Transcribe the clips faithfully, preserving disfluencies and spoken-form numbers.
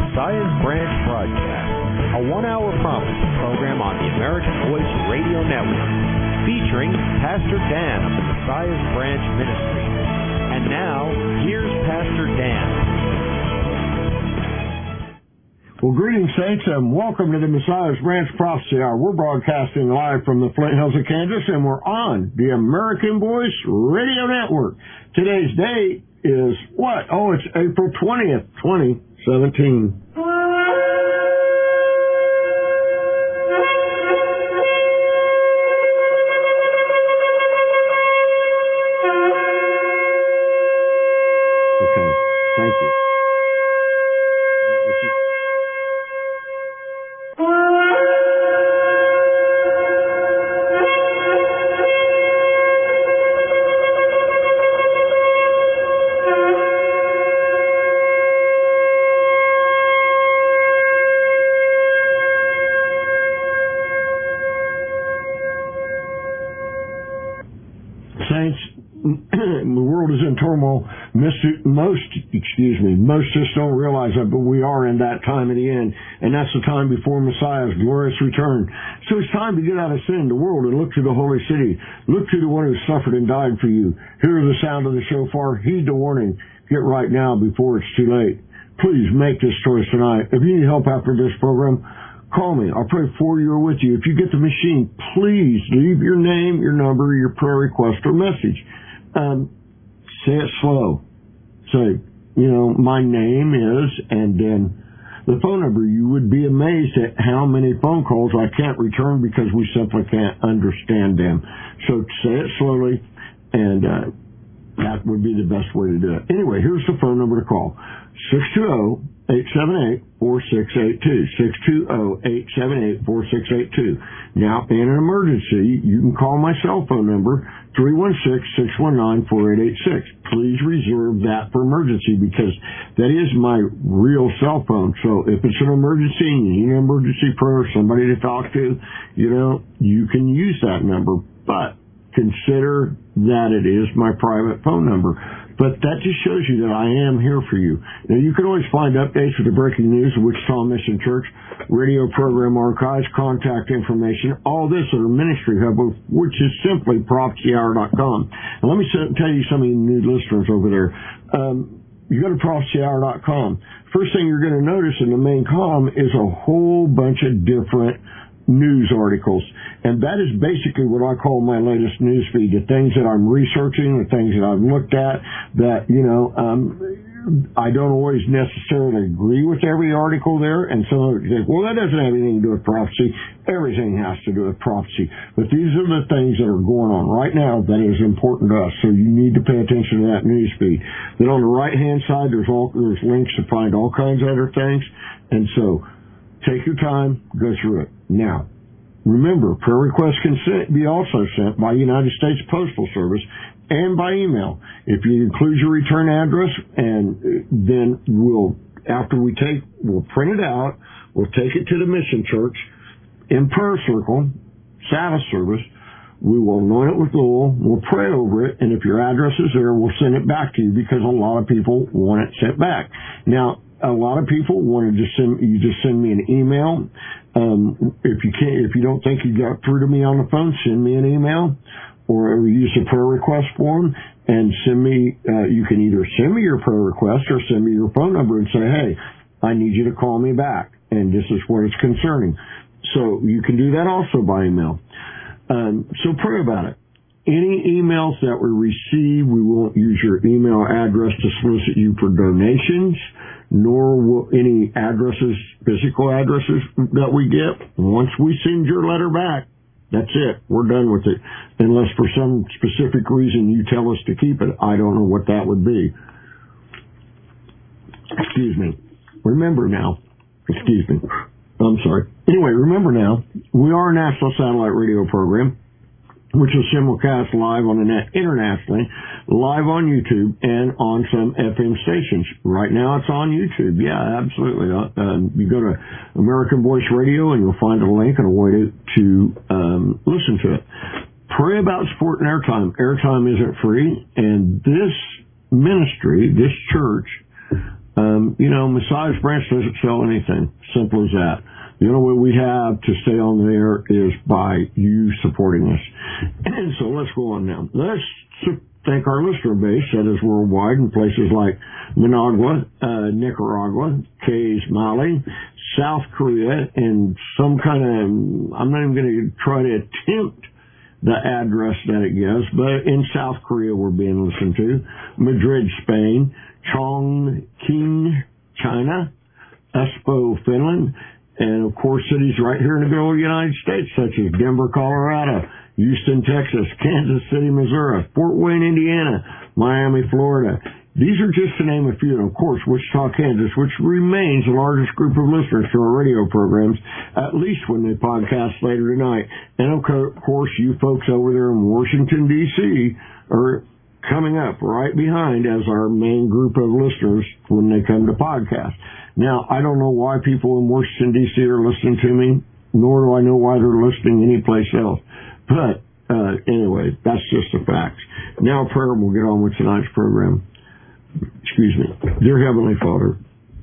Messiah's Branch broadcast, a one-hour prophecy program on the American Voice Radio Network, featuring Pastor Dan of the Messiah's Branch Ministry. And now, here's Pastor Dan. Well, greetings, saints, and welcome to the Messiah's Branch Prophecy Hour. We're broadcasting live from the Flint Hills of Kansas, and we're on the American Voice Radio Network. Today's date is what? Oh, it's April twentieth, twenty seventeen. Okay, thank you. Saints, the world is in turmoil. Most, most, excuse me, most just don't realize that, but we are in that time of the end, and that's the time before Messiah's glorious return. So it's time to get out of sin, the world, and look to the holy city. Look to the one who suffered and died for you. Hear the sound of the shofar. Heed the warning. Get right now before it's too late. Please make this choice tonight. If you need help after this program, call me. I'll pray for you or with you. If you get the machine, please leave your name, your number, your prayer request, or message. Um, say it slow. Say, you know, my name is, and then the phone number. You would be amazed at how many phone calls I can't return because we simply can't understand them. So say it slowly, and uh, that would be the best way to do it. Anyway, here's the phone number to call. six two zero, eight seven eight, four six eight two. six two zero, eight seven eight, four six eight two. Now, in an emergency, you can call my cell phone number, three one six, six one nine, four eight eight six. Please reserve that for emergency because that is my real cell phone. So if it's an emergency and you need an emergency prayer, somebody to talk to, you know, you can use that number. But consider that it is my private phone number. But that just shows you that I am here for you. Now, you can always find updates with the breaking news of Wichita Mission Church, radio program archives, contact information, all this at our ministry hub, which is simply prophecy hour dot com. And let me tell you some of you new listeners over there. Um, you go to prophecy hour dot com. First thing you're going to notice in the main column is a whole bunch of different news articles, and that is basically what I call my latest news feed, the things that I'm researching, the things that I've looked at, that, you know, um, I don't always necessarily agree with every article there, and some of it think, well, that doesn't have anything to do with prophecy. Everything has to do with prophecy, but these are the things that are going on right now that is important to us, so you need to pay attention to that news feed. Then on the right-hand side, there's all there's links to find all kinds of other things, and so take your time, go through it. Now, remember, prayer requests can be also sent by United States Postal Service and by email. If you include your return address, and then we'll, after we take, we'll print it out, we'll take it to the mission church in prayer circle, Sabbath service. We will anoint it with oil, we'll pray over it, and if your address is there, we'll send it back to you because a lot of people want it sent back. Now, a lot of people want to just send you just send me an email. Um, if you can't, if you don't think you got through to me on the phone, send me an email, or use a prayer request form and send me. Uh, you can either send me your prayer request or send me your phone number and say, "Hey, I need you to call me back, and this is what it's concerning." So you can do that also by email. Um, so pray about it. Any emails that we receive, we won't use your email address to solicit you for donations, nor will any addresses, physical addresses that we get. Once we send your letter back, that's it. We're done with it. Unless for some specific reason you tell us to keep it. I don't know what that would be. Excuse me. Remember now. Excuse me. I'm sorry. Anyway, remember now, we are a national satellite radio program, which is simulcast live on the net internationally, live on YouTube, and on some F M stations. Right now it's on YouTube. Yeah, absolutely. Uh, um, you go to American Voice Radio, and you'll find a link and a way to, to um, listen to it. Pray about supporting airtime. Airtime isn't free, and this ministry, this church, Um, you know, Messiah's Branch doesn't sell anything. Simple as that. The only way we have to stay on the air is by you supporting us. And so let's go on now. Let's thank our listener base that is worldwide in places like Managua, uh, Nicaragua, K's Mali, South Korea, and some kind of, I'm not even going to try to attempt the address that it gives, but in South Korea we're being listened to, Madrid, Spain, Chongqing, China, Espoo, Finland, and, of course, cities right here in the good old United States, such as Denver, Colorado, Houston, Texas, Kansas City, Missouri, Fort Wayne, Indiana, Miami, Florida. These are just to name a few. And, of course, Wichita, Kansas, which remains the largest group of listeners to our radio programs, at least when they podcast later tonight. And, of course, you folks over there in Washington, D C are coming up right behind as our main group of listeners when they come to podcast. Now, I don't know why people in Washington, D C are listening to me, nor do I know why they're listening anyplace else. But, uh, anyway, that's just the facts. Now, prayer, we'll get on with tonight's program. Excuse me. Dear Heavenly Father,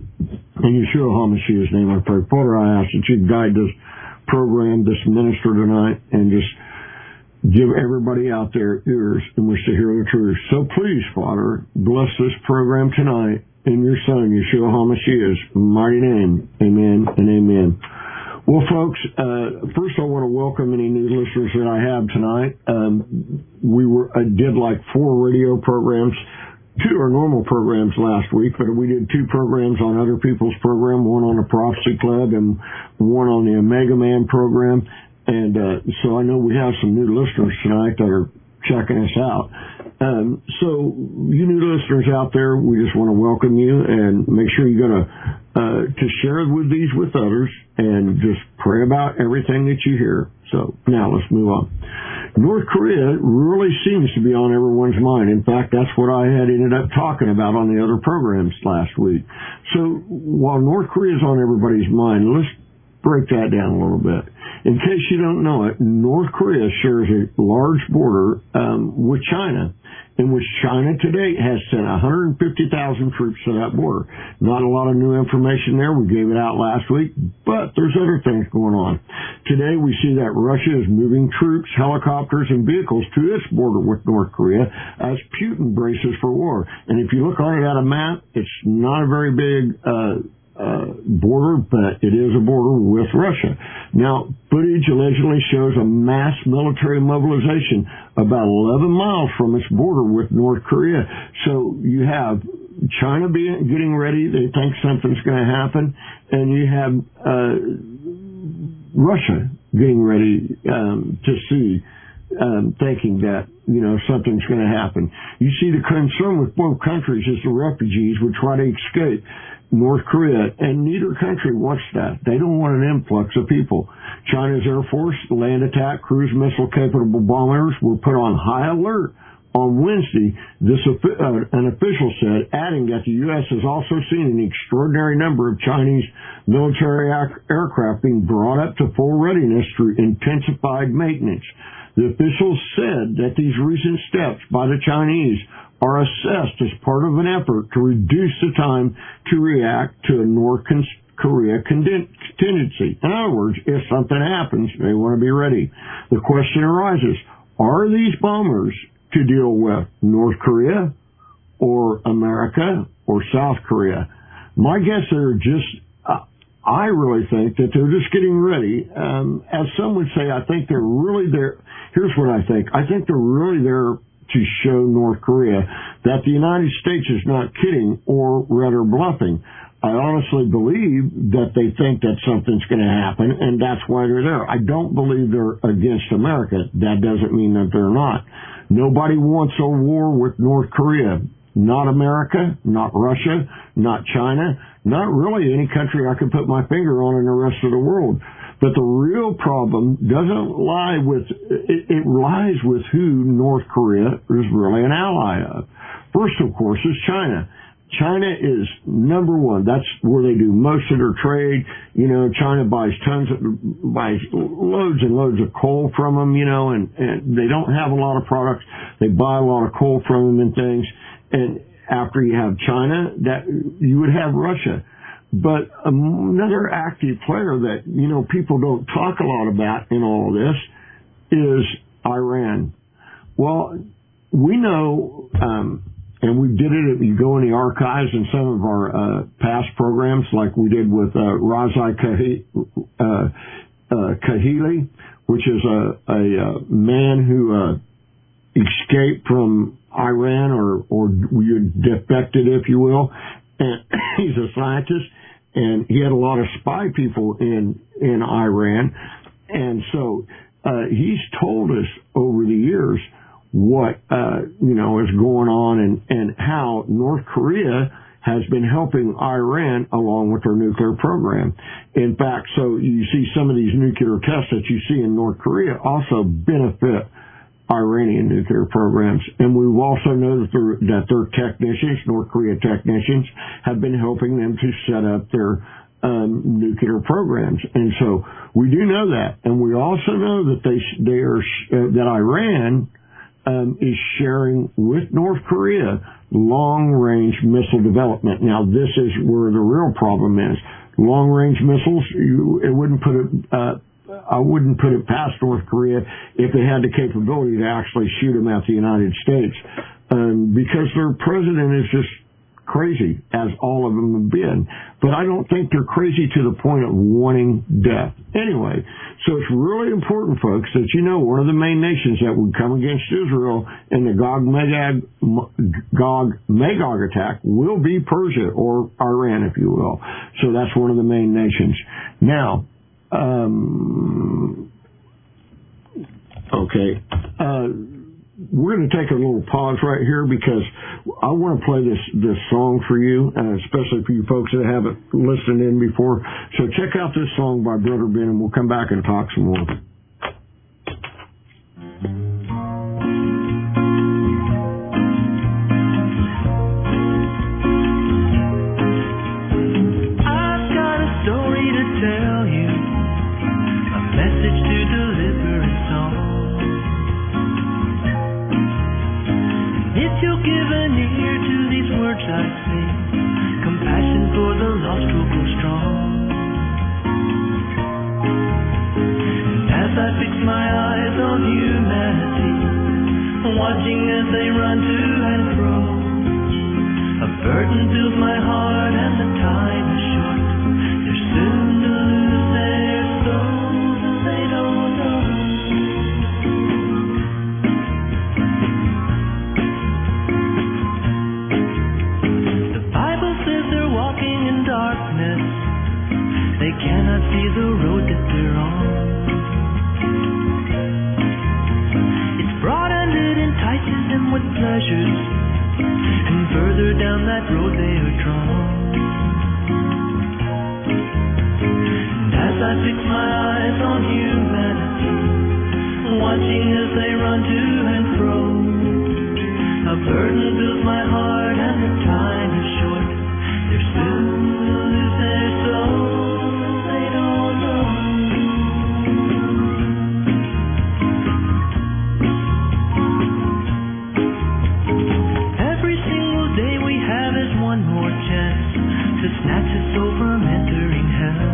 in Yeshua HaMashiach's name I pray. Father, I ask that you guide this program, this minister tonight, and just give everybody out there ears in which to hear the truth. So please, Father, bless this program tonight in your Son, Yeshua HaMashiach's mighty name. Amen and amen. Well, folks, uh, first I want to welcome any new listeners that I have tonight. Um, we were uh, did like four radio programs, two our normal programs last week, but we did two programs on other people's program, one on the Prophecy Club and one on the Omega Man program. And uh, so I know we have some new listeners tonight that are checking us out. Um, so you new listeners out there, we just want to welcome you and make sure you're going to uh, to share with these with others and just pray about everything that you hear. So now let's move on. North Korea really seems to be on everyone's mind. In fact, that's what I had ended up talking about on the other programs last week. So while North Korea is on everybody's mind, let's break that down a little bit. In case you don't know it, North Korea shares a large border um, with China, in which China today has sent one hundred fifty thousand troops to that border. Not a lot of new information there. We gave it out last week, but there's other things going on. Today we see that Russia is moving troops, helicopters, and vehicles to its border with North Korea as Putin braces for war. And if you look on it on a map, it's not a very big uh Uh, border, but it is a border with Russia. Now, footage allegedly shows a mass military mobilization about eleven miles from its border with North Korea. So you have China being, getting ready. They think something's going to happen. And you have uh, Russia getting ready um, to see, um, thinking that, you know, something's going to happen. You see the concern with both countries is the refugees would try to escape North Korea, and neither country wants that. They don't want an influx of people. China's Air Force land attack cruise missile capable bombers were put on high alert on Wednesday, this uh, an official said, adding that the U S has also seen an extraordinary number of Chinese military ac- aircraft being brought up to full readiness through intensified maintenance. The officials said that these recent steps by the Chinese are assessed as part of an effort to reduce the time to react to a North Korea contingency. In other words, if something happens, they want to be ready. The question arises, are these bombers to deal with North Korea or America or South Korea? My guess they're just, uh, I really think that they're just getting ready. Um, as some would say, I think they're really there. Here's what I think. I think they're really there to show North Korea that the United States is not kidding or rather bluffing. I honestly believe that they think that something's going to happen, and that's why they're there. I don't believe they're against America. That doesn't mean that they're not. Nobody wants a war with North Korea. Not America, not Russia, not China, not really any country I could put my finger on in the rest of the world. But the real problem doesn't lie with, it, it lies with who North Korea is really an ally of. First, of course, is China. China is number one. That's where they do most of their trade. You know, China buys tons of, buys loads and loads of coal from them, you know, and, and they don't have a lot of products. They buy a lot of coal from them and things. And after you have China, that you would have Russia. But another active player that, you know, people don't talk a lot about in all of this is Iran. Well, we know, um, and we did it, you go in the archives in some of our uh, past programs, like we did with uh, Razi uh, uh, Kahili, which is a, a, a man who uh, escaped from Iran, or, or you defected, if you will. And he's a scientist, and he had a lot of spy people in, in Iran. And so uh, he's told us over the years what, uh, you know, is going on, and, and how North Korea has been helping Iran along with their nuclear program. In fact, so you see some of these nuclear tests that you see in North Korea also benefit Iranian nuclear programs. And we also know that, that their technicians, North Korea technicians, have been helping them to set up their um, nuclear programs. And so we do know that. And we also know that they, they are, uh, that Iran um, is sharing with North Korea long-range missile development. Now, this is where the real problem is. Long-range missiles, you, it wouldn't put it, uh, I wouldn't put it past North Korea if they had the capability to actually shoot them at the United States, um, because their president is just crazy, as all of them have been. But I don't think they're crazy to the point of wanting death. Anyway, so it's really important, folks, that you know one of the main nations that would come against Israel in the Gog-Magog, Gog-Magog attack will be Persia, or Iran, if you will. So that's one of the main nations. Now, Um, okay, uh, we're going to take a little pause right here because I want to play this, this song for you, uh, especially for you folks that haven't listened in before. So check out this song by Brother Ben, and we'll come back and talk some more. Watching as they run to and fro, a burden fills my heart and the time is short. They're soon to lose their souls and they don't know. The Bible says they're walking in darkness. They cannot see the road that they're on. With pleasures, and further down that road they are drawn. And as I fix my eyes on humanity, watching as they run to and fro, a burden fills my heart and the time is short. They're soon to lose their souls and they don't know. To snatch a soul from entering hell.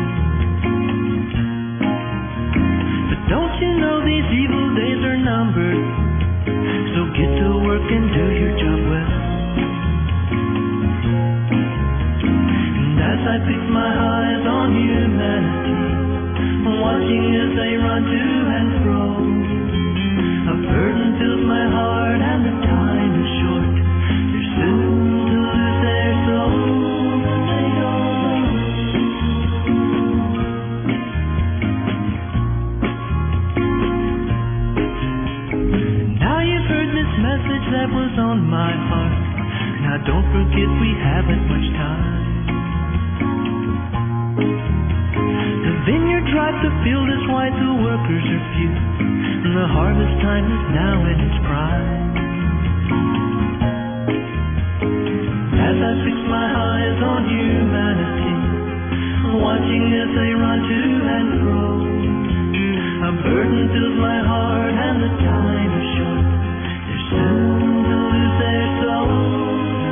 But don't you know these evil days are numbered? So get to work and do your job well. And as I fix my eyes on humanity, watching as they run to and fro, a burden fills my heart and the time is short. They're soon to lose their souls. That was on my heart. Now don't forget we haven't much time. The vineyard's ripe, the field is white, the workers are few, and the harvest time is now in its prime. As I fix my eyes on humanity, watching as they run to and fro, a burden fills my heart and the time is short. Soon to lose their souls.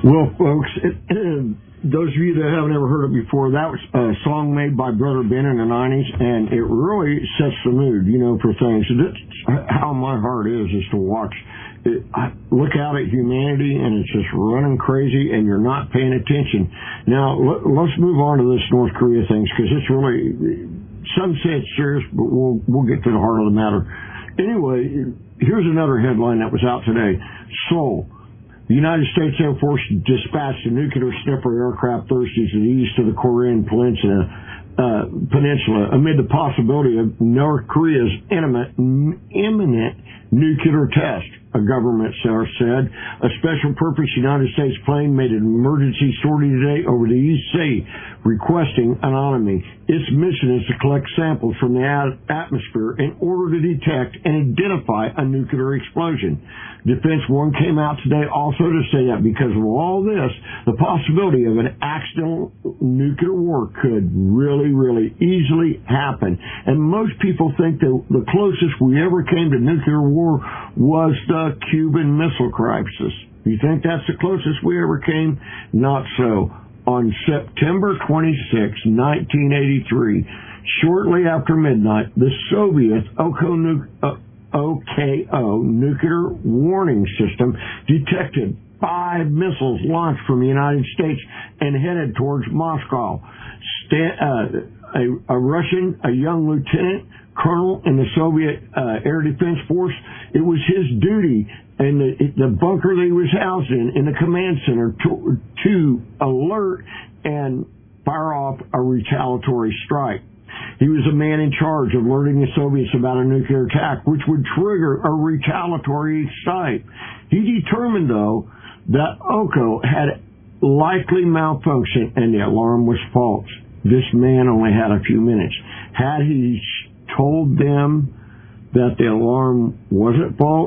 Well, folks, it, it, those of you that haven't ever heard it before, that was a song made by Brother Ben in the nineties, and it really sets the mood, you know, for things. That's how my heart is, is to watch it. I look out at humanity, and it's just running crazy, and you're not paying attention. Now, let, let's move on to this North Korea thing, because it's really, some say it's serious, but we'll, we'll get to the heart of the matter. Anyway, here's another headline that was out today. Seoul. The United States Air Force dispatched a nuclear Sniffer aircraft Thursday to the east of the Korean Peninsula, uh, peninsula amid the possibility of North Korea's imminent, imminent nuclear test, a government source said. A special-purpose United States plane made an emergency sortie today over the East Sea, requesting anonymity. Its mission is to collect samples from the atmosphere in order to detect and identify a nuclear explosion. Defense One came out today also to say that because of all this, the possibility of an accidental nuclear war could really, really easily happen. And most people think that the closest we ever came to nuclear war was the Cuban Missile Crisis. You think that's the closest we ever came? Not so. On September twenty-sixth, nineteen eighty-three, shortly after midnight, the Soviet Oko nu- uh, O K O nuclear warning system detected five missiles launched from the United States and headed towards Moscow. Sta- uh, a, a Russian, a young lieutenant colonel in the Soviet uh, Air Defense Force, it was his duty in the, the bunker that he was housed in, in the command center, to, to alert and fire off a retaliatory strike. He was a man in charge of alerting the Soviets about a nuclear attack, which would trigger a retaliatory strike. He determined, though, that Oko had likely malfunctioned and the alarm was false. This man only had a few minutes. Had he told them that the alarm wasn't false,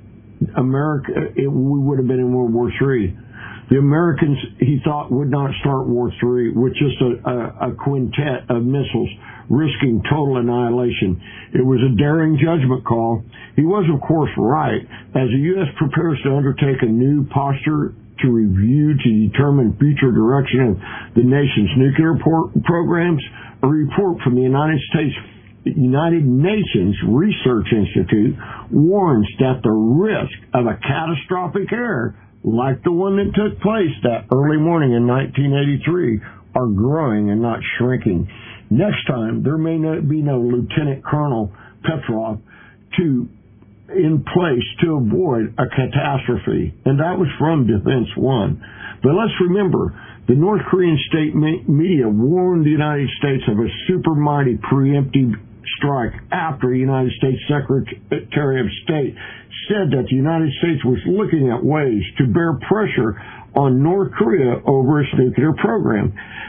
America, it, we would have been in World War Three. The Americans, he thought, would not start War Three with just a, a, a quintet of missiles, risking total annihilation. It was a daring judgment call. He was, of course, right. As the U S prepares to undertake a new posture to review to determine future direction of the nation's nuclear por- programs, a report from the United States United Nations Research Institute warns that the risk of a catastrophic error like the one that took place that early morning in nineteen eighty-three are growing and not shrinking. Next time, there may not be no Lieutenant Colonel Petrov to in place to avoid a catastrophe. And that was from Defense One. But let's remember, the North Korean state media warned the United States of a super mighty preemptive strike after the United States Secretary of State said that the United States was looking at ways to bear pressure on North Korea over its nuclear program.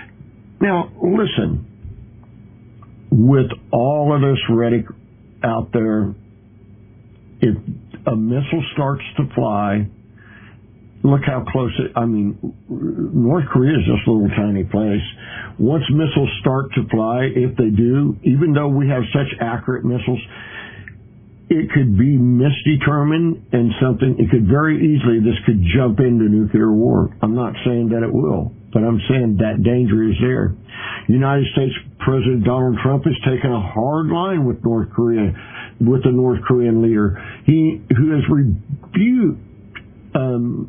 Now, listen, with all of this ready out there, if a missile starts to fly, look how close it, I mean, North Korea is just a little tiny place. Once missiles start to fly, if they do, even though we have such accurate missiles, it could be misdetermined and something, it could very easily, this could jump into nuclear war. I'm not saying that it will, but I'm saying that danger is there. United States President Donald Trump has taken a hard line with North Korea, with the North Korean leader. He, who has rebuked, um,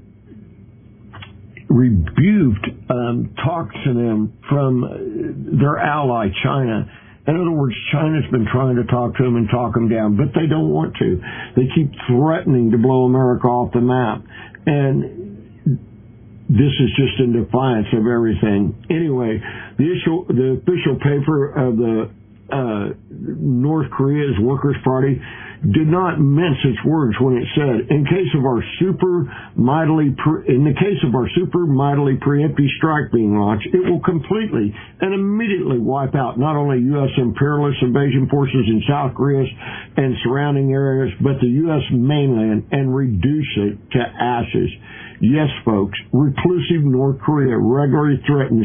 rebuked um, talks to them from their ally, China. In other words, China's been trying to talk to them and talk them down, but they don't want to. They keep threatening to blow America off the map. And this is just in defiance of everything. Anyway, the, issue, the official paper of the uh, North Korea's Workers' Party did not mince its words when it said, in case of our super mightily, pre- in the case of our super mightily preemptive strike being launched, it will completely and immediately wipe out not only U S imperialist invasion forces in South Korea and surrounding areas, but the U S mainland and reduce it to ashes. Yes, folks, reclusive North Korea regularly threatens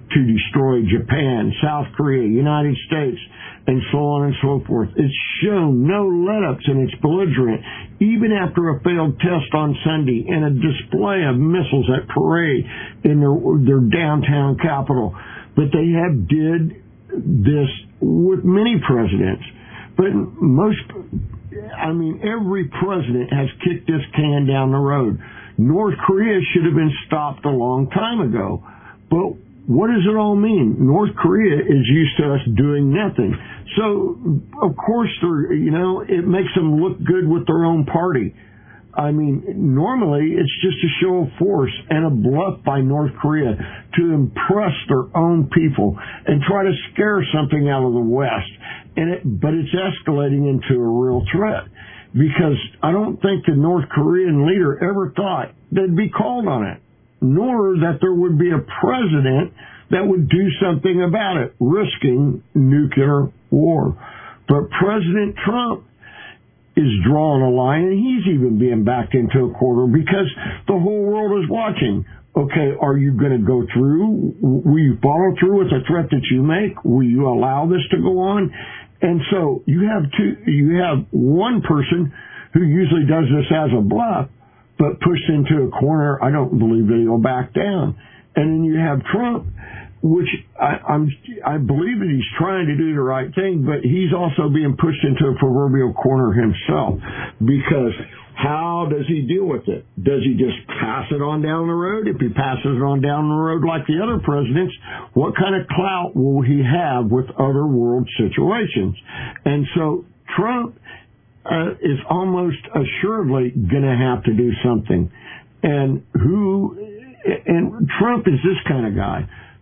to destroy Japan, South Korea, United States, and so on and so forth. It's shown no let-ups in its belligerent, even after a failed test on Sunday and a display of missiles at parade in their, their downtown capital. But they have did this with many presidents. But most, I mean, every president has kicked this can down the road. North Korea should have been stopped a long time ago. But what does it all mean? North Korea is used to us doing nothing. So, of course, they're, you know, it makes them look good with their own party. I mean, normally it's just a show of force and a bluff by North Korea to impress their own people and try to scare something out of the West. And it, but it's escalating into a real threat, because I don't think the North Korean leader ever thought they'd be called on it, nor that there would be a president that would do something about it, risking nuclear war. But President Trump is drawing a line, and he's even being backed into a corner because the whole world is watching. Okay, are you going to go through? Will you follow through with the threat that you make? Will you allow this to go on? And so you have two, you have one person who usually does this as a bluff, but pushed into a corner. I don't believe that he'll back down. And then you have Trump, which I, I'm, I believe that he's trying to do the right thing, but he's also being pushed into a proverbial corner himself, because how does he deal with it? Does he just pass it on down the road? If he passes it on down the road like the other presidents, what kind of clout will he have with other world situations? And so Trump uh, is almost assuredly going to have to do something. And who, and Trump is this kind of guy.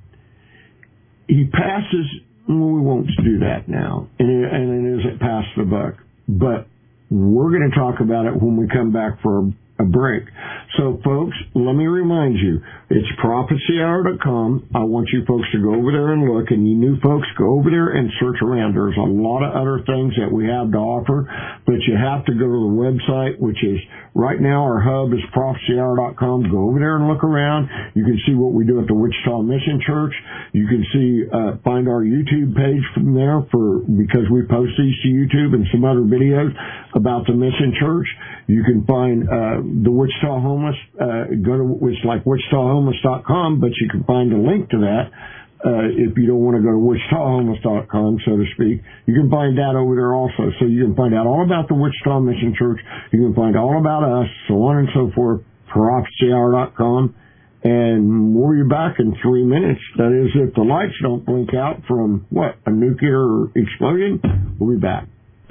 He passes, well, we won't do that now, and it, and it isn't pass the buck, but we're going to talk about it when we come back for a, a break. So, folks, let me remind you, it's prophecy hour dot com. I want you folks to go over there and look, and you new folks, go over there and search around. There's a lot of other things that we have to offer, but you have to go to the website, which is, right now our hub is prophecy hour dot com. Go over there and look around. You can see what we do at the Wichita Mission Church. You can see, uh, find our YouTube page from there for, because we post these to YouTube and some other videos about the Mission Church. You can find, uh, the Wichita Homeless, uh, go to, it's like wichita homeless dot com, but you can find a link to that. Uh, if you don't want to go to wichita homeless dot com, so to speak, you can find that over there also. So you can find out all about the Wichita Mission Church. You can find all about us, so on and so forth, prophecy hour dot com. And we'll be back in three minutes. That is, if the lights don't blink out from, what, a nuclear explosion, we'll be back.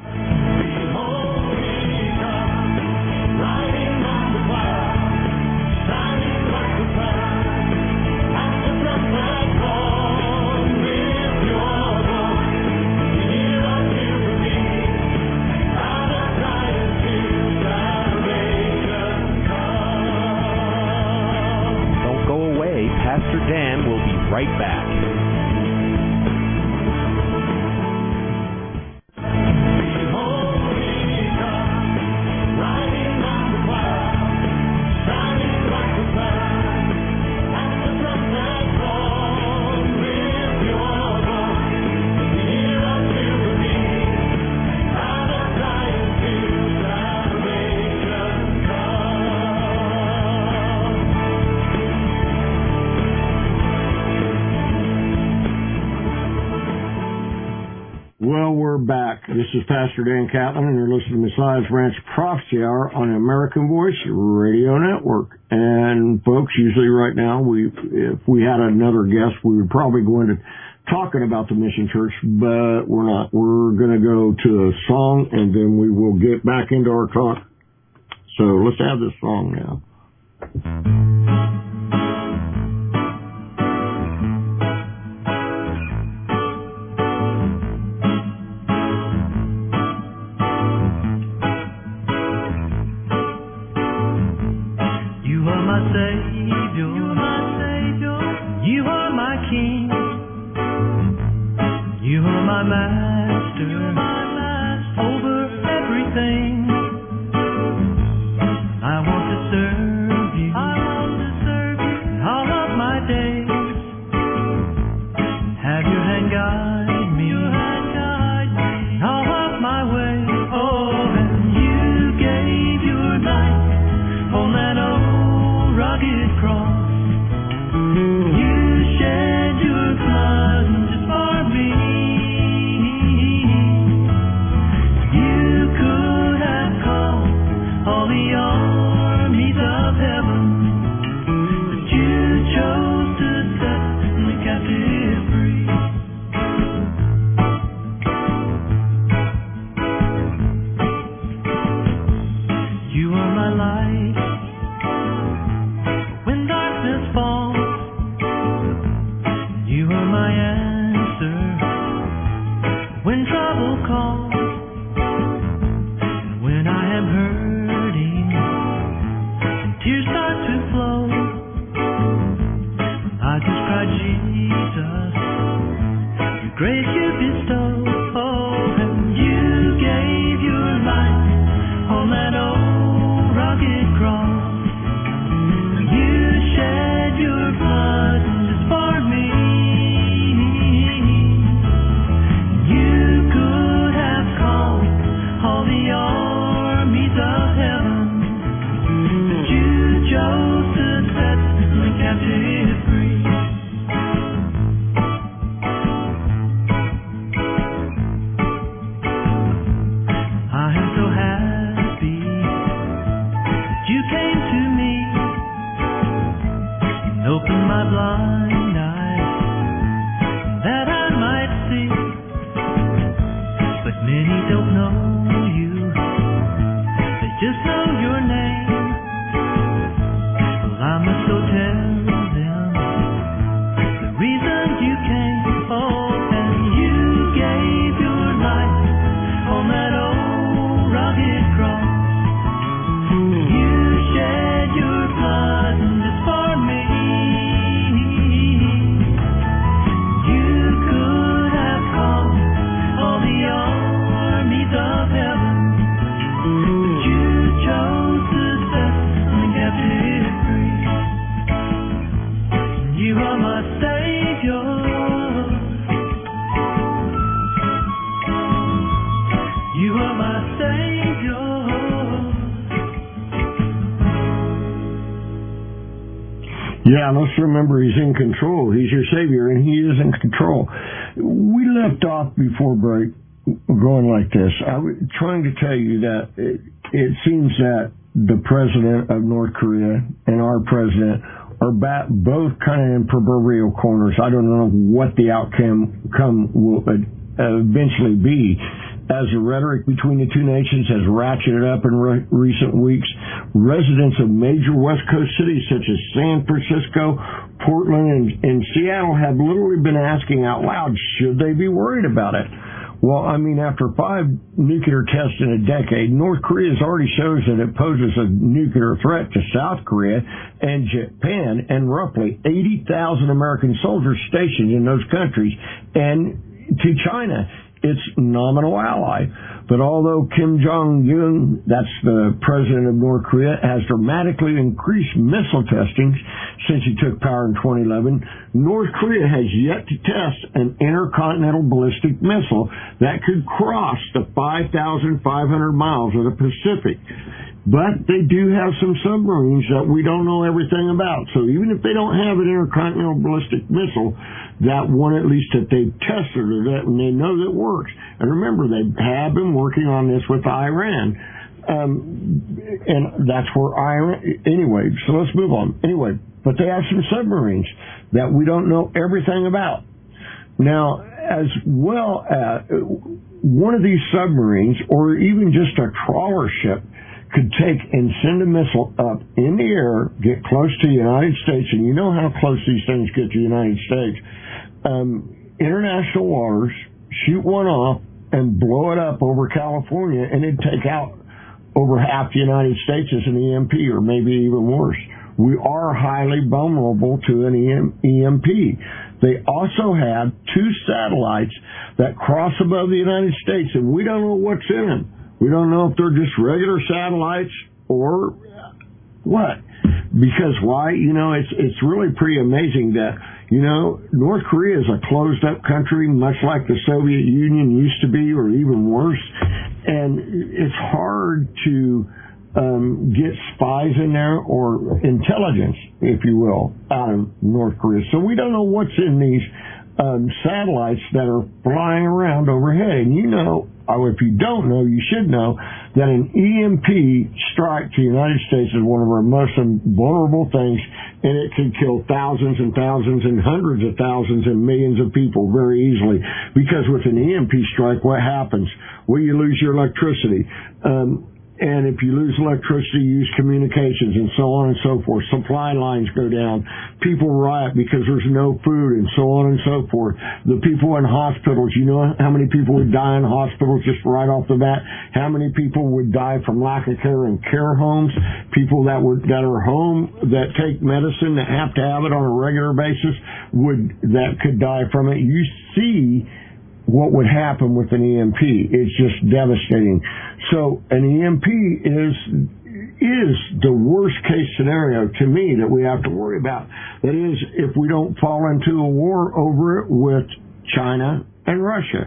Pastor Dan will be right back. Well, we're back. This is Pastor Dan Catlin, and you're listening to Messiah's Ranch Prophecy Hour on the American Voice Radio Network. And folks, usually right now, we if we had another guest, we would probably go into talking about the Mission Church, but we're not. We're going to go to a song, and then we will get back into our talk. So let's have this song now. rugged cross. You shed your blood just for me. You could have called all the armies of heaven, but you chose to set the captive free. You are my light when darkness falls. You are my answer when trouble calls. And when I am hurting and tears start to flow, I just cry, Jesus, your grace you bestow. Oh, and you gave your life on that old rugged cross. You shed your blood just for me. You could have called all the armies of heaven, but you chose to set the captive free. I am so happy that you came to me and opened my blind eyes that I might see. But many don't know you, they just know your name. Well, I must go tell them the reason you came. Oh, and you gave your life on that old rugged cross. You shed your blood just for me. You could have called all the armies of heaven, but you chose to set the captive free. You are my Savior. You are my Savior. Yeah, let's remember he's in control. He's your Savior, and he is in control. We left off before break going like this. I was trying to tell you that it, it seems that the president of North Korea and our president are bat, both kind of in proverbial corners. I don't know what the outcome come will uh, eventually be. As the rhetoric between the two nations has ratcheted up in re- recent weeks, residents of major West Coast cities such as San Francisco, Portland, and, and Seattle have literally been asking out loud, should they be worried about it? Well, I mean, after five nuclear tests in a decade, North Korea has already shows that it poses a nuclear threat to South Korea and Japan and roughly eighty thousand American soldiers stationed in those countries, and to China, its nominal ally. But although Kim Jong-un, that's the president of North Korea, has dramatically increased missile testing since he took power in twenty eleven, North Korea has yet to test an intercontinental ballistic missile that could cross the five thousand five hundred miles of the Pacific. But they do have some submarines that we don't know everything about. So even if they don't have an intercontinental ballistic missile, that one at least that they've tested it and they know that it works. And remember, they have been working on this with Iran. Um, and that's where Iran, anyway, so let's move on. Anyway, but they have some submarines that we don't know everything about. Now, as well as one of these submarines, or even just a trawler ship, could take and send a missile up in the air, get close to the United States, and you know how close these things get to the United States, um, international waters, shoot one off, and blow it up over California, and it'd take out over half the United States as an E M P, or maybe even worse. We are highly vulnerable to an E M P. They also have two satellites that cross above the United States, and we don't know what's in them. We don't know if they're just regular satellites or what. Because why? You know, it's it's really pretty amazing that, you know, North Korea is a closed-up country, much like the Soviet Union used to be, or even worse. And it's hard to um, get spies in there or intelligence, if you will, out of North Korea. So we don't know what's in these um, satellites that are flying around overhead. And you know, or if you don't know, you should know that an E M P strike to the United States is one of our most vulnerable things, and it can kill thousands and thousands and hundreds of thousands and millions of people very easily. Because with an E M P strike, what happens? Well, you lose your electricity. Um, And if you lose electricity, you use communications and so on and so forth. Supply lines go down. People riot because there's no food and so on and so forth. The people in hospitals, you know how many people would die in hospitals just right off the bat? How many people would die from lack of care in care homes? People that would, that are home, that take medicine, that have to have it on a regular basis, would, that could die from it. You see what would happen with an E M P. It's just devastating. So an E M P is is the worst case scenario to me that we have to worry about. That is, if we don't fall into a war over it with China and Russia.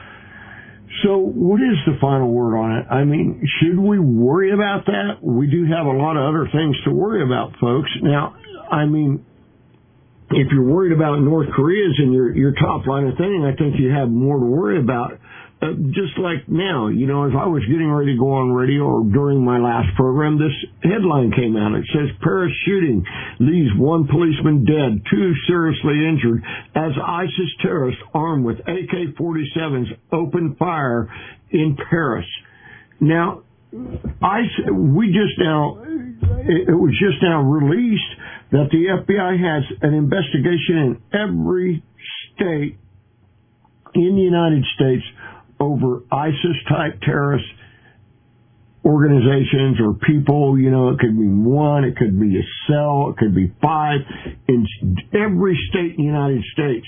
So what is the final word on it? I mean, should we worry about that? We do have a lot of other things to worry about, folks. Now, I mean, if you're worried about North Korea's in your, your top line of thinking, I think you have more to worry about. Uh, just like now, you know, as I was getting ready to go on radio or during my last program, this headline came out. It says, Paris shooting leaves one policeman dead, two seriously injured as ISIS terrorists armed with A K forty-sevens open fire in Paris. Now, I, we just now, it was just now released that the F B I has an investigation in every state in the United States over ISIS-type terrorist organizations or people. You know, it could be one, it could be a cell, it could be five. In every state in the United States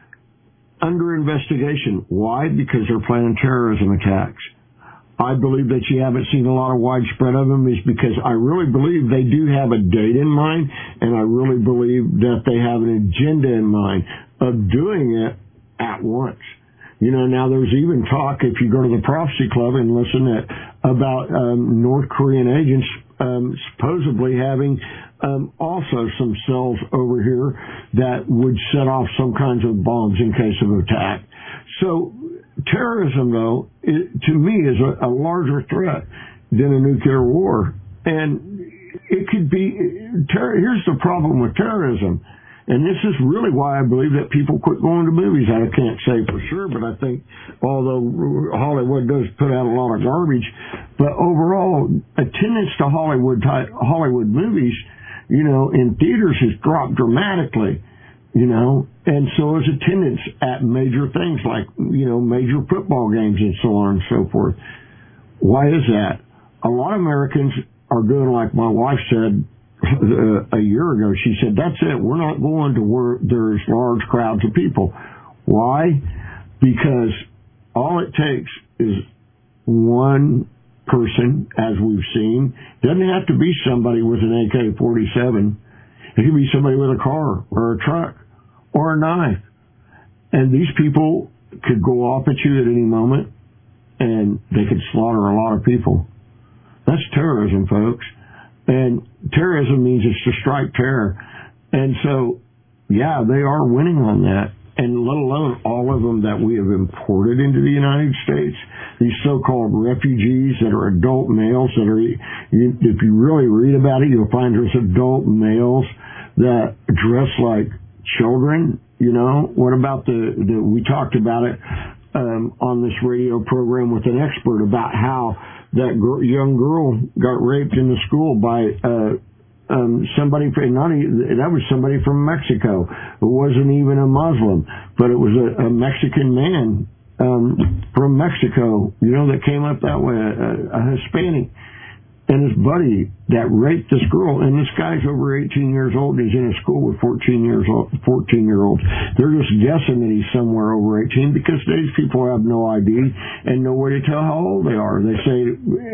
under investigation. Why? Because they're planning terrorism attacks. I believe that you haven't seen a lot of widespread of them is because I really believe they do have a date in mind, and I really believe that they have an agenda in mind of doing it at once. You know, now there's even talk, if you go to the Prophecy Club and listen at, about um, North Korean agents um, supposedly having um, also some cells over here that would set off some kinds of bombs in case of attack. So terrorism, though, it, to me, is a, a larger threat than a nuclear war. And it could be, ter- here's the problem with terrorism. And this is really why I believe that people quit going to movies. I can't say for sure, but I think although Hollywood does put out a lot of garbage, but overall attendance to Hollywood type, Hollywood movies, you know, in theaters has dropped dramatically, you know, and so is attendance at major things like, you know, major football games and so on and so forth. Why is that? A lot of Americans are doing like my wife said, Uh, a year ago, she said, that's it. We're not going to where there's large crowds of people. Why? Because all it takes is one person, as we've seen. Doesn't have to be somebody with an A K forty-seven. It can be somebody with a car or a truck or a knife. And these people could go off at you at any moment, and they could slaughter a lot of people. That's terrorism, folks. And terrorism means it's to strike terror. And so, yeah, they are winning on that. And let alone all of them that we have imported into the United States, these so-called refugees that are adult males that are, if you really read about it, you'll find there's adult males that dress like children, you know. What about the, the we talked about it um, on this radio program with an expert about how that gr- young girl got raped in the school by uh, um, somebody, not even, that was somebody from Mexico. It wasn't even a Muslim, but it was a, a Mexican man um, from Mexico, you know, that came up that way, a, a Hispanic. And his buddy that raped this girl, and this guy's over eighteen years old, and he's in a school with fourteen years old, fourteen year olds. They're just guessing that he's somewhere over eighteen because these people have no I D and no way to tell how old they are. They say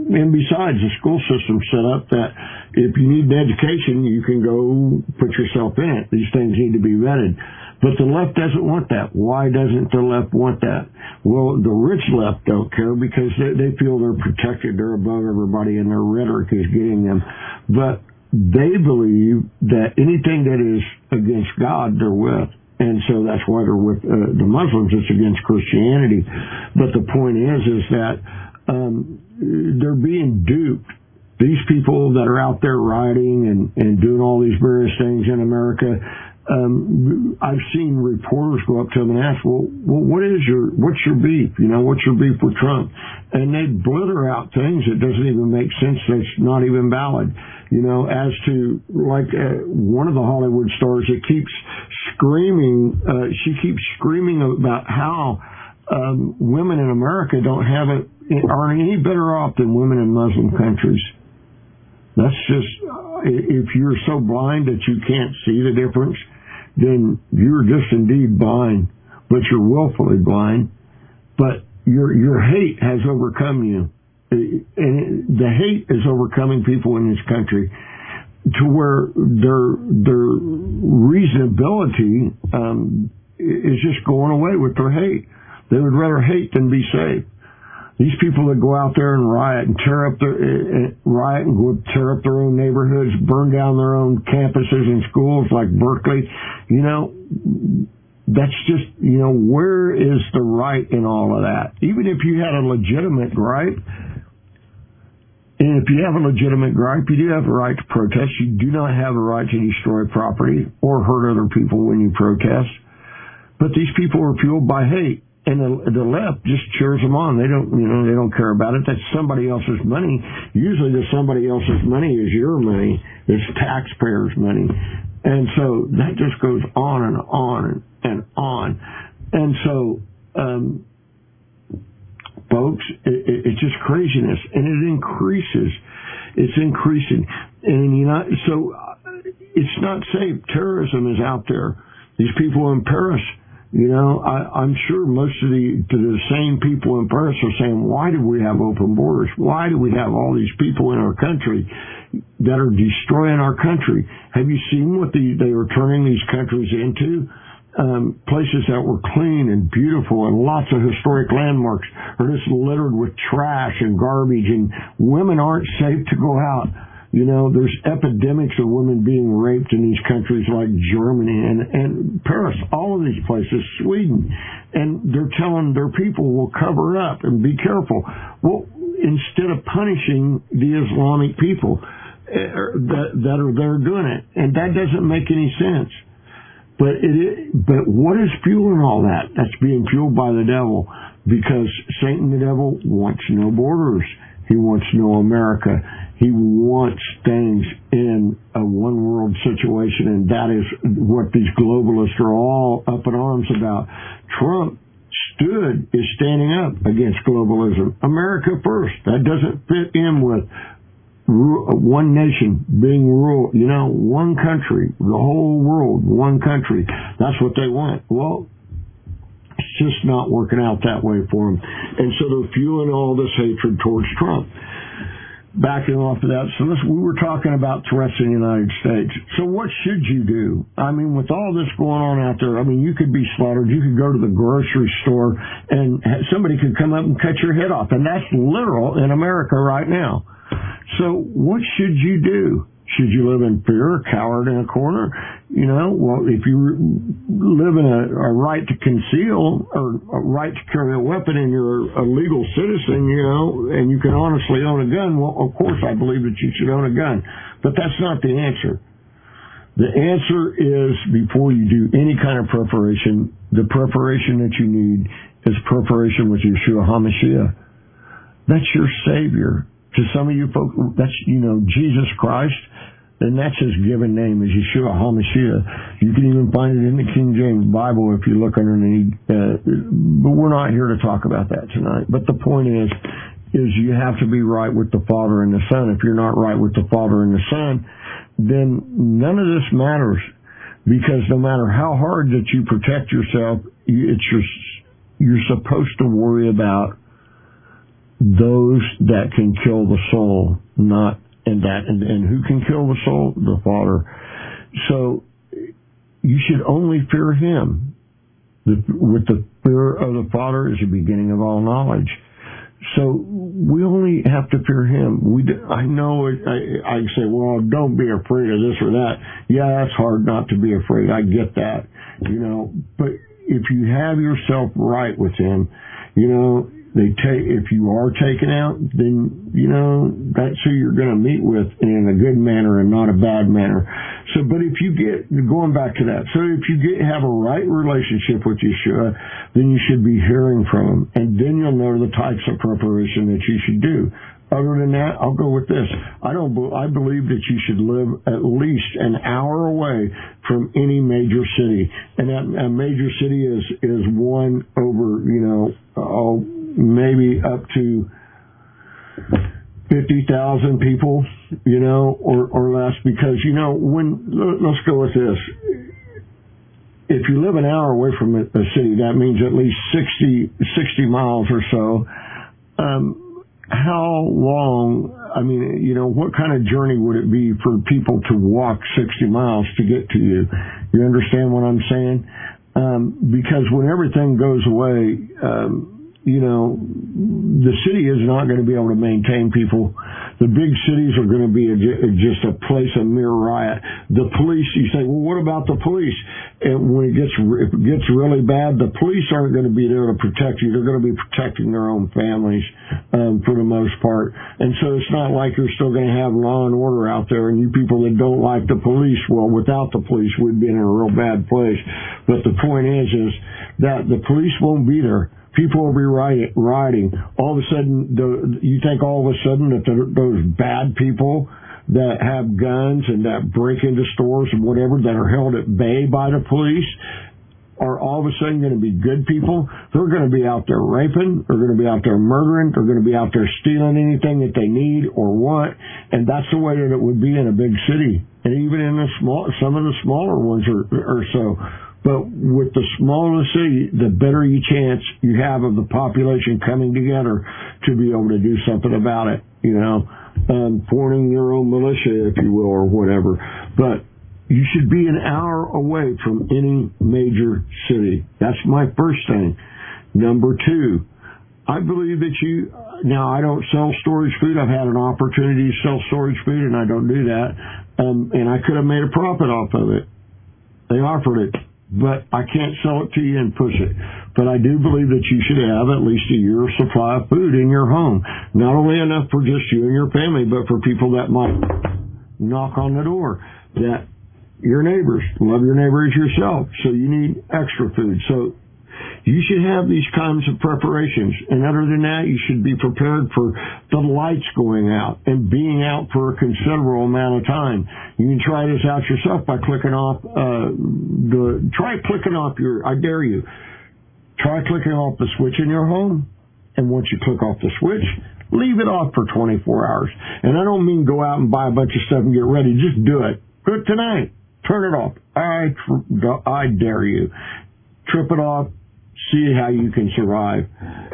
and besides, the school system's set up that if you need an education, you can go put yourself in it. These things need to be vetted. But the left doesn't want that. Why doesn't the left want that? Well, the rich left don't care because they, they feel they're protected. They're above everybody, and their rhetoric is getting them. But they believe that anything that is against God, they're with. And so that's why they're with uh, the Muslims. It's against Christianity. But the point is, is that um, they're being duped. These people that are out there rioting and, and doing all these various things in America, um, I've seen reporters go up to them and ask, well, well, what is your, what's your beef? You know, what's your beef with Trump? And they blither out things that doesn't even make sense. That's not even valid. You know, as to, like, uh, one of the Hollywood stars that keeps screaming, uh, she keeps screaming about how um, women in America don't have it, aren't any better off than women in Muslim countries. That's just, uh, if you're so blind that you can't see the difference, then you're just indeed blind, but you're willfully blind. But your your hate has overcome you. And the hate is overcoming people in this country to where their their reasonability um, is just going away with their hate. They would rather hate than be safe. These people that go out there and riot and tear up their uh, riot and go tear up their own neighborhoods, burn down their own campuses and schools like Berkeley, you know, that's just, you know, where is the right in all of that? Even if you had a legitimate gripe. And if you have a legitimate gripe, you do have a right to protest. You do not have a right to destroy property or hurt other people when you protest. But these people are fueled by hate, and the, the left just cheers them on. They don't, you know, they don't care about it. That's somebody else's money. Usually, the somebody else's money is your money. It's taxpayers' money, and so that just goes on and on and on. And so. Um, Folks, it, it, it's just craziness, and it increases. It's increasing, and you know, so it's not safe. Terrorism is out there. These people in Paris, you know, I, I'm sure most of the the same people in Paris are saying, "Why do we have open borders? Why do we have all these people in our country that are destroying our country? Have you seen what the, they are turning these countries into?" Um, places that were clean and beautiful and lots of historic landmarks are just littered with trash and garbage, and women aren't safe to go out. You know, there's epidemics of women being raped in these countries like Germany and, and Paris, all of these places, Sweden, and they're telling their people, well, cover up and be careful. Well, instead of punishing the Islamic people uh, that, that are there doing it, and that doesn't make any sense. But it is, but what is fueling all that? That's being fueled by the devil, because Satan, the devil, wants no borders. He wants no America. He wants things in a one world situation, and that is what these globalists are all up in arms about. Trump stood, is standing up against globalism. America first. That doesn't fit in with one nation being ruled, you know, one country, the whole world, one country. That's what they want. Well, it's just not working out that way for them. And so they're fueling all this hatred towards Trump. Backing off of that, so this, we were talking about threats in the United States. So what should you do? I mean, with all this going on out there, I mean, you could be slaughtered. You could go to the grocery store and somebody could come up and cut your head off. And that's literal in America right now. So what should you do? Should you live in fear, cowered in a corner? You know, well, if you live in a, a right to conceal or a right to carry a weapon and you're a legal citizen, you know, and you can honestly own a gun, well, of course I believe that you should own a gun. But that's not the answer. The answer is, before you do any kind of preparation, the preparation that you need is preparation with Yeshua HaMashiach. That's your Savior. To some of you folks, that's, you know, Jesus Christ, and that's his given name is Yeshua HaMashiach. You can even find it in the King James Bible if you look underneath. Uh, but we're not here to talk about that tonight. But the point is, is you have to be right with the Father and the Son. If you're not right with the Father and the Son, then none of this matters, because no matter how hard that you protect yourself, it's your, you're supposed to worry about those that can kill the soul, not and that and, and who can kill the soul? The Father. So you should only fear Him. The, with the fear of the Father is the beginning of all knowledge. So we only have to fear Him. We, I know it, I, I say, well, don't be afraid of this or that. Yeah, it's hard not to be afraid. I get that, you know. But if you have yourself right with Him, you know, they take. If you are taken out, then you know that's who you're going to meet with in a good manner and not a bad manner. So, but if you get going back to that, so if you get have a right relationship with Yeshua, then you should be hearing from Him, and then you'll know the types of preparation that you should do. Other than that, I'll go with this. I don't. I believe that you should live at least an hour away from any major city, and that a major city is is one over, you know, oh, maybe up to fifty thousand people, you know, or or less. Because you know, when let's go with this. If you live an hour away from a, a city, that means at least sixty, sixty miles or so. Um, How long, I mean, you know, what kind of journey would it be for people to walk sixty miles to get to you? You understand what I'm saying? Um, because when everything goes away, um, you know, the city is not going to be able to maintain people. The big cities are going to be a, just a place of mere riot. The police, you say, well, what about the police? And when it gets if it gets really bad, the police aren't going to be there to protect you. They're going to be protecting their own families um, for the most part. And so it's not like you're still going to have law and order out there. And you people that don't like the police, well, without the police, we'd be in a real bad place. But the point is, is that the police won't be there. People will be rioting. All of a sudden, the, you think all of a sudden that the, those bad people that have guns and that break into stores and whatever that are held at bay by the police are all of a sudden going to be good people. They're going to be out there raping. They're going to be out there murdering. They're going to be out there stealing anything that they need or want. And that's the way that it would be in a big city. And even in the small, some of the smaller ones are, are so. But with the smaller the city, the better you chance you have of the population coming together to be able to do something about it, you know, um, forming your own militia, if you will, or whatever. But you should be an hour away from any major city. That's my first thing. Number two, I believe that you, now I don't sell storage food. I've had an opportunity to sell storage food, and I don't do that. Um, and I could have made a profit off of it. They offered it. But I can't sell it to you and push it. But I do believe that you should have at least a year's supply of food in your home. Not only enough for just you and your family, but for people that might knock on the door. That your neighbors, love your neighbor as yourself. So you need extra food. So you should have these kinds of preparations. And other than that, you should be prepared for the lights going out and being out for a considerable amount of time. You can try this out yourself by clicking off, uh, the, try clicking off your, I dare you, try clicking off the switch in your home. And once you click off the switch, leave it off for twenty-four hours. And I don't mean go out and buy a bunch of stuff and get ready. Just do it. Do it tonight. Turn it off. I, I dare you. Trip it off. See how you can survive.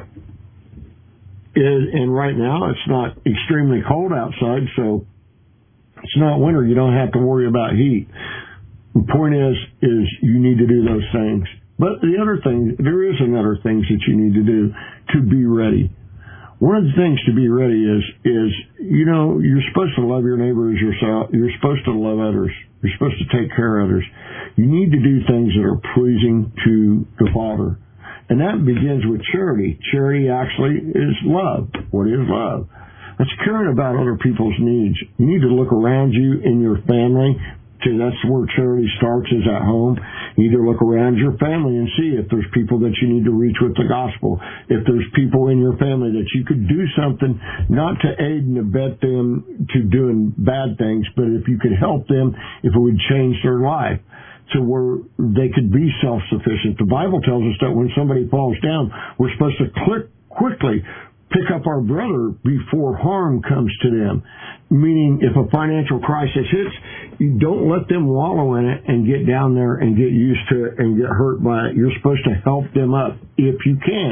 It, and right now, it's not extremely cold outside, so it's not winter. You don't have to worry about heat. The point is, is you need to do those things. But the other thing, there is another things that you need to do to be ready. One of the things to be ready is, is, you know, you're supposed to love your neighbor as yourself. You're supposed to love others. You're supposed to take care of others. You need to do things that are pleasing to the Father. And that begins with charity. Charity actually is love. What is love? That's caring about other people's needs. You need to look around you in your family. That's where charity starts, is at home. You need to look around your family and see if there's people that you need to reach with the gospel. If there's people in your family that you could do something, not to aid and abet them to doing bad things, but if you could help them, if it would change their life to where they could be self-sufficient. The Bible tells us that when somebody falls down, we're supposed to click quickly pick up our brother before harm comes to them. Meaning, if a financial crisis hits, you don't let them wallow in it and get down there and get used to it and get hurt by it. You're supposed to help them up, if you can,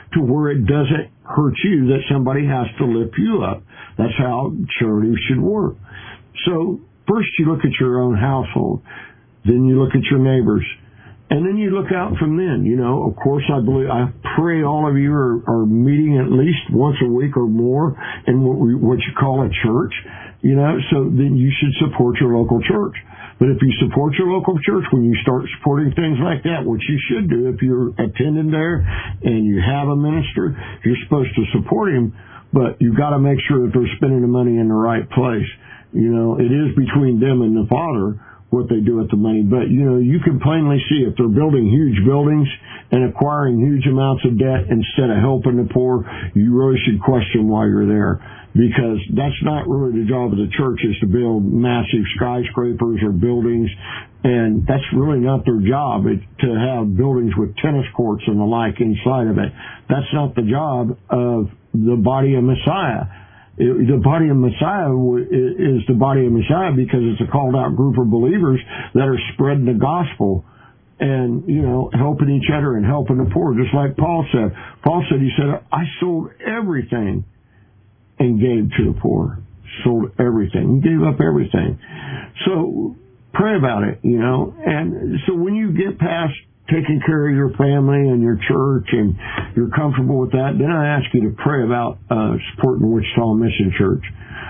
to where it doesn't hurt you, that somebody has to lift you up. That's how charity should work. So first you look at your own household, then you look at your neighbors, and then you look out from then. You know, of course, I believe, I pray all of you are, are meeting at least once a week or more in what, we, what you call a church, you know, so then you should support your local church. But if you support your local church, when you start supporting things like that, which you should do if you're attending there and you have a minister, you're supposed to support him, but you've got to make sure that they're spending the money in the right place. You know, it is between them and the Father what they do with the money. But, you know, you can plainly see if they're building huge buildings and acquiring huge amounts of debt instead of helping the poor, you really should question why you're there. Because that's not really the job of the church, is to build massive skyscrapers or buildings, and that's really not their job, it, to have buildings with tennis courts and the like inside of it. That's not the job of the body of Messiah. It, the body of Messiah is the body of Messiah because it's a called out group of believers that are spreading the gospel and, you know, helping each other and helping the poor, just like Paul said. Paul said, he said, I sold everything and gave to the poor. Sold everything. He gave up everything. So pray about it, you know. And so when you get past taking care of your family and your church and you're comfortable with that, then I ask you to pray about uh, supporting Wichita Mission Church.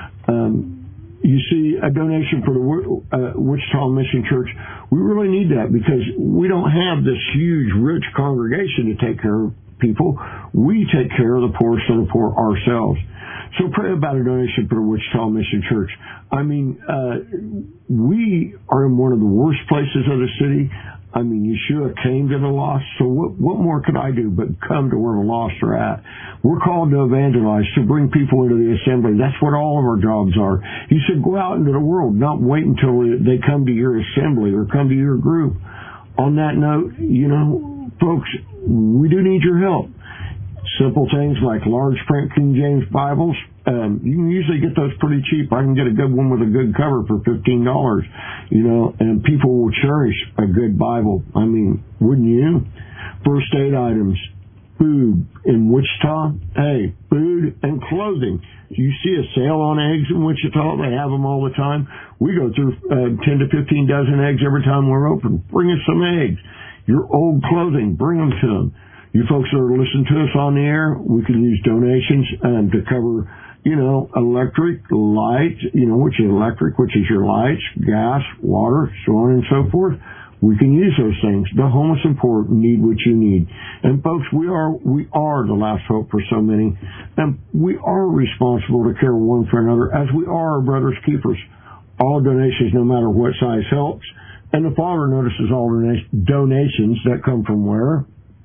Um, you see, a donation for the uh, Wichita Mission Church, we really need that because we don't have this huge, rich congregation to take care of people. We take care of the poorest of the poor ourselves. So pray about a donation for the Wichita Mission Church. I mean, uh, we are in one of the worst places of the city. I mean, Yeshua came to the lost, so what, what more could I do but come to where the lost are at? We're called to evangelize, to bring people into the assembly. That's what all of our jobs are. He said, go out into the world, not wait until they come to your assembly or come to your group. On that note, you know, folks, we do need your help. Simple things like large print King James Bibles. Um, you can usually get those pretty cheap. I can get a good one with a good cover for fifteen dollars, you know, and people will cherish a good Bible. I mean, wouldn't you? First aid items, food in Wichita. Hey, food and clothing. You see a sale on eggs in Wichita. They have them all the time. We go through uh, ten to fifteen dozen eggs every time we're open. Bring us some eggs. Your old clothing, bring them to them. You folks that are listening to us on the air, we can use donations um, to cover, you know, electric, light, you know, which is electric, which is your lights, gas, water, so on and so forth. We can use those things. The homeless and poor need what you need. And folks, we are, we are the last hope for so many. And we are responsible to care one for another as we are our brother's keepers. All donations, no matter what size, helps. And the Father notices all donations that come from where?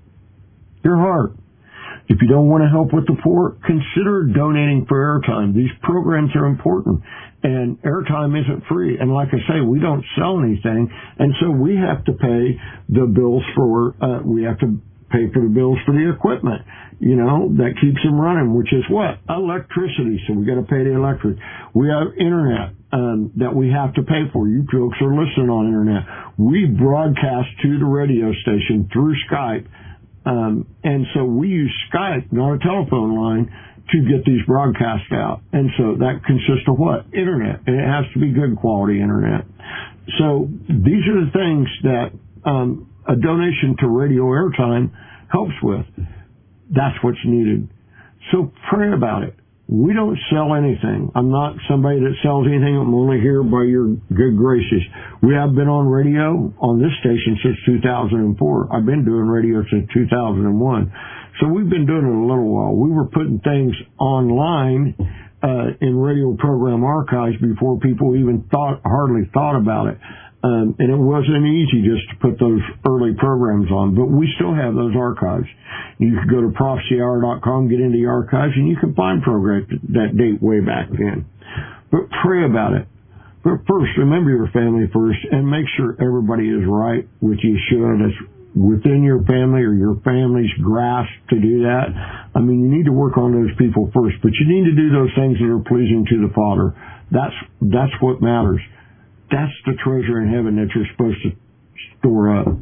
Your heart. If you don't want to help with the poor, consider donating for airtime. These programs are important, and airtime isn't free. And like I say, we don't sell anything, and so we have to pay the bills for, uh, we have to pay for the bills for the equipment, you know, that keeps them running, which is what? Electricity. So we got to pay the electric. We have internet um, that we have to pay for. You folks are listening on internet. We broadcast to the radio station through Skype. Um, and so we use Skype, not a telephone line, to get these broadcasts out. And so that consists of what? Internet. And it has to be good quality internet. So these are the things that um, a donation to radio airtime helps with. That's what's needed. So pray about it. We don't sell anything. I'm not somebody that sells anything. I'm only here by your good graces. We have been on radio on this station since two thousand four. I've been doing radio since two thousand one. So we've been doing it a little while. We were putting things online uh, in radio program archives before people even thought, hardly thought about it. Um, and it wasn't easy just to put those early programs on, but we still have those archives. You can go to prophecy hour dot com, get into the archives, and you can find programs that date way back then. But pray about it. But first, remember your family first, and make sure everybody is right with Yeshua that's within your family or your family's grasp to do that. I mean, you need to work on those people first, but you need to do those things that are pleasing to the Father. That's that's what matters. That's the treasure in heaven that you're supposed to store up.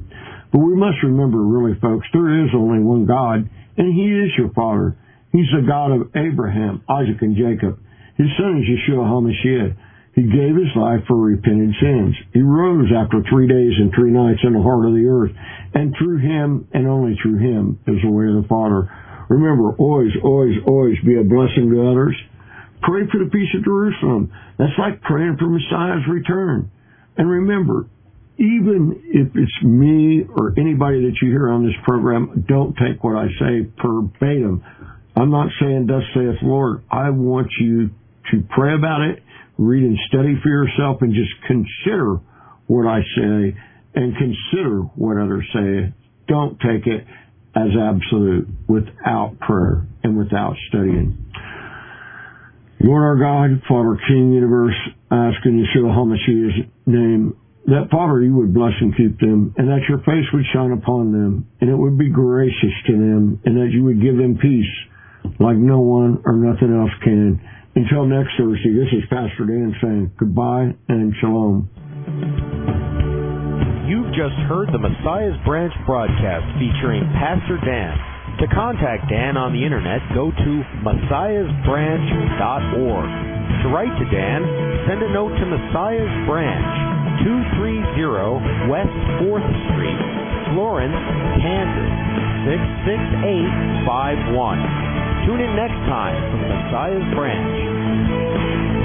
But we must remember, really, folks, there is only one God, and He is your Father. He's the God of Abraham, Isaac, and Jacob. His son is Yeshua HaMashiach. He gave His life for repented sins. He rose after three days and three nights in the heart of the earth. And through Him, and only through Him, is the way of the Father. Remember, always, always, always be a blessing to others. Pray for the peace of Jerusalem. That's like praying for Messiah's return. And remember, even if it's me or anybody that you hear on this program, don't take what I say verbatim. I'm not saying, thus saith the Lord. I want you to pray about it, read and study for yourself, and just consider what I say and consider what others say. Don't take it as absolute without prayer and without studying. Lord our God, Father, King, Universe, I ask in Yeshua HaMashiach's name that, Father, you would bless and keep them, and that your face would shine upon them, and it would be gracious to them, and that you would give them peace like no one or nothing else can. Until next Thursday, this is Pastor Dan saying goodbye and shalom. You've just heard the Messiah's Branch broadcast featuring Pastor Dan. To contact Dan on the internet, go to messiahs branch dot org. To write to Dan, send a note to Messiah's Branch, two thirty West fourth Street, Florence, Kansas, six six eight five one. Tune in next time for Messiah's Branch.